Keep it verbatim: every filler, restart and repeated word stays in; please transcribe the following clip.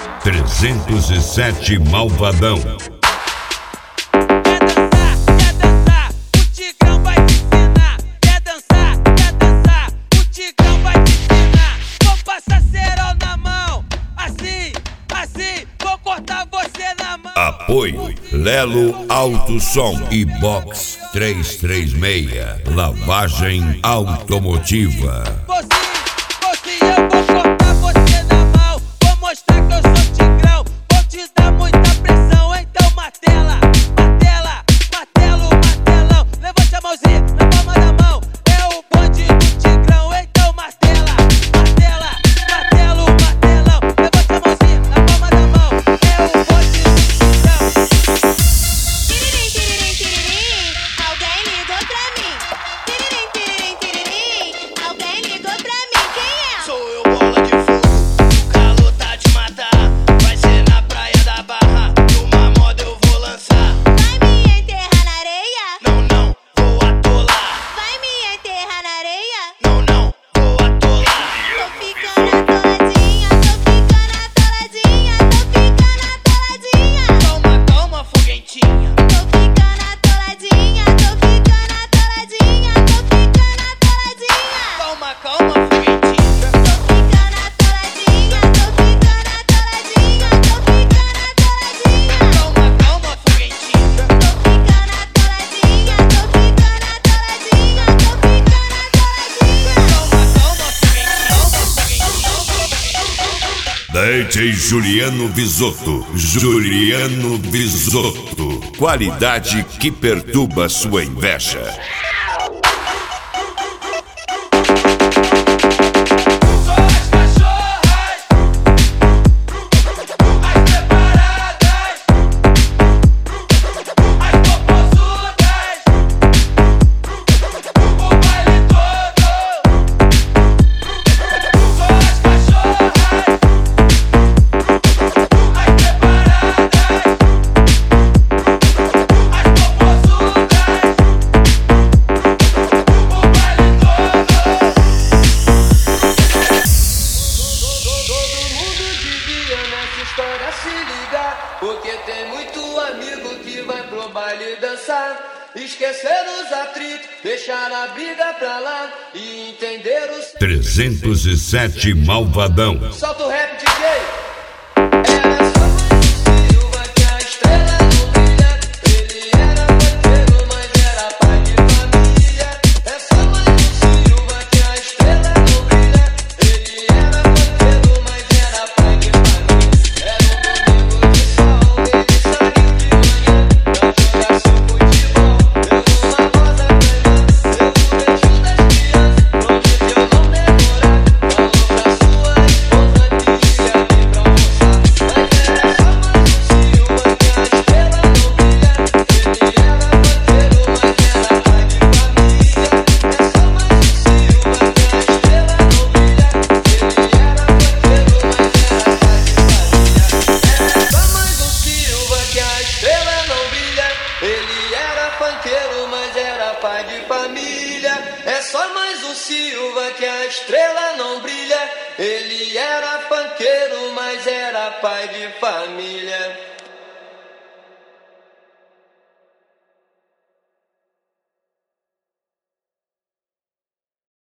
trezentos e sete Malvadão. Apoio Lelo Auto Som e Box trezentos e trinta e seis, lavagem automotiva. D J Juliano Bisotto, Juliano Bisotto, qualidade que perturba sua inveja. Porque tem muito amigo que vai pro baile dançar, esquecer os atritos, deixar a briga pra lá e entender os trezentos e sete Malvadão. Solta o rap, D J. Era só mais Silva que a estrela não brilha. Ele era banqueiro, mas era pai de família. É só mais Silva que a estrela não brilha. Ele era banqueiro, mas era pai de família. Era um domingo de sol, ele saiu de manhã pra jogar seu futebol. Deu uma rosa ganhando, deu um beijo das crianças. Prometeu não demorar, falou pra sua esposa que ia vir pra almoçar. Mas era só mais um Silva que a estrela não brilha. Ele era banqueiro, mas era pai de família. É só mais um Silva que a estrela não brilha. Ele era banqueiro, mas era pai de família. É só mais um Silva que a estrela não brilha. Ele era funkeiro, mas era pai de família. É só mais um Silva que a estrela não brilha. Ele era funkeiro, mas era pai de família.